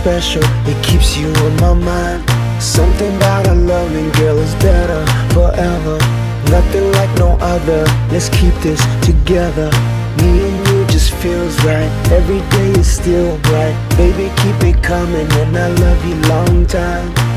special, it keeps you in my mind. Something about our loving, girl, is better forever. Nothing like no other, let's keep this together. Me and you just feels right, every day is still bright. Baby, keep it coming and I love you long time.